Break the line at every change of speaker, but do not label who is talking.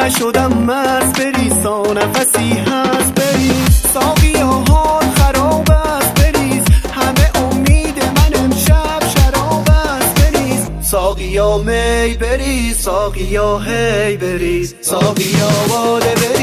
نشدم مرز بریز تا نفسی هست بریز ساقیا حال خراب است بریز همه امید من امشب شراب است بریز ساقیا می بریز ساقیا هی بریز ساقیا باده بریز